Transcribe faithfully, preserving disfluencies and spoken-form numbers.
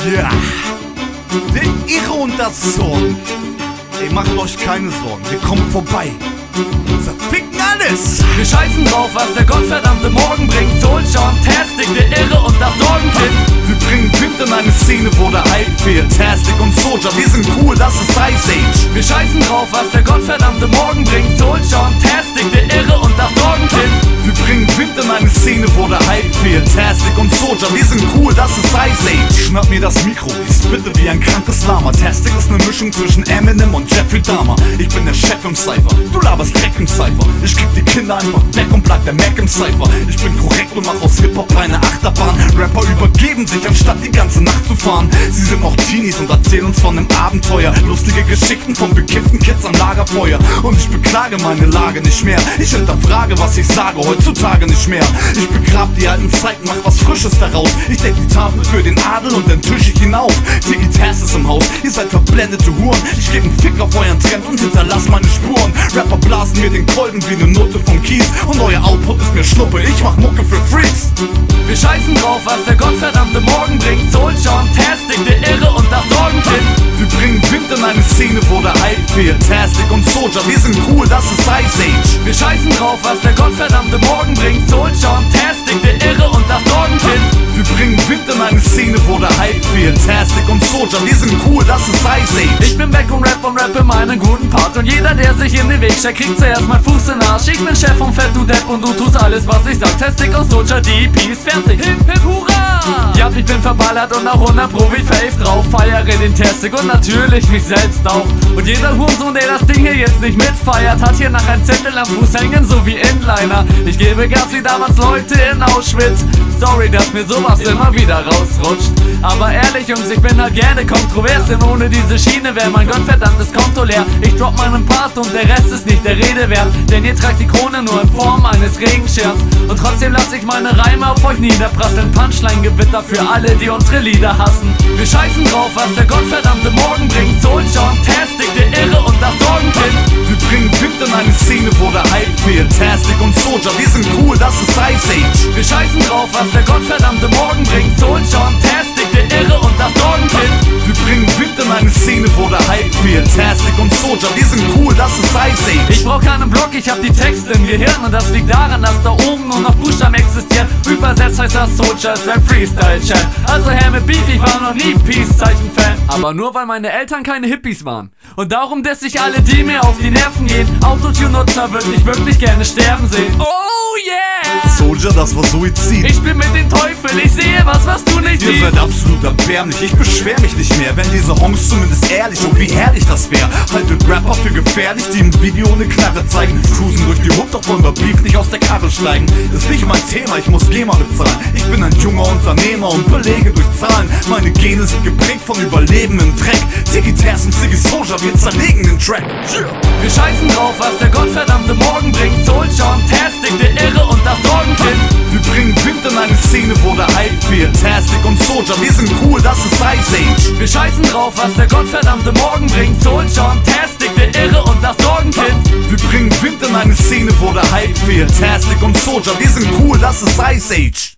Ja, der Irre und das Sorgen. Ey, macht euch keine Sorgen, wir kommen vorbei. Zerficken alles. Wir scheißen drauf, was der gottverdammte Morgen bringt. Soulja, Tastic, der Irre und das Sorgenkind. Wir bringen Wind in eine Szene, wo der Hype fehlt. Tastic und Soulja, wir sind cool, das ist Ice Age. Wir scheißen drauf, was der gottverdammte Morgen bringt. Soulja, Tastic, der Irre und das Sorgenkind. Wir bringen Wind in eine Szene, wo der Hype fehlt. Tastic und Soulja, wir sind cool, das ist Ice Age. Schnapp mir das Mikro, ich spitte wie ein krankes Lama. Tastic ist eine Mischung zwischen Eminem und Jeffrey Dahmer. Ich bin der Chef im Cypher, du laberst Dreck im Cypher. Ich krieg die Kinder einfach weg und bleib der Mac im Cypher. Ich bin korrekt und mach aus Hip-Hop eine Achterbahn. Rapper übergeben sich, anstatt die ganze Nacht zu fahren. Sie sind noch Teenies und erzählen uns von einem Abenteuer. Lustige Geschichten von bekifften Kids am Lagerfeuer. Und ich beklage meine Lage nicht mehr. Ich hinterfrage, was ich sage, heutzutage nicht mehr. Ich begrab die alten Zeiten, mach was Frisches daraus. Ich deck die Tafel für den Adel und dann tisch ich hinauf. Tiki Tass ist im Haus, ihr seid verblendete Huren. Ich geb einen Fick auf euren Trend und hinterlass meine Spuren. Rapper blasen mir den Kolben wie ne Note vom Kies. Und euer Output ist mir Schnuppe, ich mach Mucke für Freaks. Wir scheißen drauf, was der gottverdammte Morgen bringt. Soulja, Tastic, der Irre und das Sorgenkind. Wir bringen Wind in eine Szene, wo der Hype fehlt. Tastic und Soulja, wir sind cool, das ist Ice Age. Wir scheißen drauf, was der gottverdammte Morgen bringt. Soulja, Tastic, der Irre und das Sorgenkind. Wir bringen Wind in eine Szene, wo der Hype fehlt. Tastic und Soulja, wir sind cool, das ist Ice Age. Ich bin back und rap und rappe meinen guten Part. Und jeder, der sich in den Weg stellt, kriegt zuerst mein Fuß in den Arsch. Ich bin Chef und Fett, du Depp und du tust alles, was ich sag. Tastic und Soulja, die E P ist fertig. Hip, hip, hurra! Ja, ich bin verballert und nach hundert Pro wie Fave drauf. Feiere den Tastic und natürlich mich selbst auch. Und jeder Hurensohn, der das Ding hier jetzt nicht mitfeiert, hat hier nach einem Zettel am Fuß hängen, so wie Inliner. Ich gebe Gas wie damals Leute in Auschwitz. Sorry, dass mir sowas immer wieder rausrutscht. Aber ehrlich, Jungs, ich bin halt gerne kontrovers, denn ohne diese Schiene wäre mein gottverdammtes Konto leer. Ich drop meinen Part und der Rest ist nicht der Rede wert, denn ihr tragt die Krone nur in Form eines Regenschirms. Und trotzdem lasse ich meine Reime auf euch niederprasseln. Punchline-Gewitter für alle, die unsere Lieder hassen. Wir scheißen drauf, was der gottverdammte Morgen bringt. Soulja, Tastic, der Irre und das Sorgenkind. Wir bringen Wind in eine Szene, wo der Hype fehlt. Tastic und Soulja, wir sind cool, das ist Ice Age. Wir scheißen drauf, was der gottverdammte Morgen bringt. Soulja, Tastic, der Irre und das Sorgenkind. Wir bringen Wind in eine Szene, wo der Hype fehlt. Tastic und Soulja, wir sind cool, das ist Ice Age. Ich brauch keinen Block, ich hab die Texte im Gehirn. Und das liegt daran, dass da oben nur noch Buchstaben existieren. Übersetzt heißt das Soulja ist ein Freestyle-Chat. Also her mit Beef, ich war noch nie Peace-Zeichen-Fan. Aber nur weil meine Eltern keine Hippies waren. Und darum diss ich alle, die mir auf die Nerven gehen. Autotune-Nutzer würd ich wirklich gerne sterben sehen. Oh yeah! Soulja, das war Suizid. Ich bin mit dem Teufel, ich sehe was, was du nicht Ihr siehst. seid absolut erbärmlich, ich beschwer mich nicht mehr. Wenn diese Hongs zumindest ehrlich und wie herrlich das wär. Haltet Rapper für gefährlich, die im Video eine Knarre zeigen. Cruisen durch die Hood, doch wollen wir Beef nicht aus der Karre steigen. Ist nicht mein Thema, ich muss GEMA bezahlen. Ich bin ein junger Unternehmer und belege durch Zahlen. Meine Gene sind geprägt von Überleben im Dreck. Tiki Tass und Ziggy Soulja, wir zerlegen den Track. Yeah. Wir scheißen drauf, was der gottverdammte Morgen bringt. Soulja, Tastic, der Irre und das Sorgenkind. Wir bringen Wind in eine Szene, wo der Hype fehlt. Tastic und Soulja, wir sind cool, das ist Ice Age. Wir scheißen drauf, was der gottverdammte Morgen bringt. Soulja, Tastic, der Irre und das Sorgenkind. Wir bringen Wind in eine Szene, wo der Hype fehlt. Tastic und Soulja, wir sind cool, das ist Ice Age.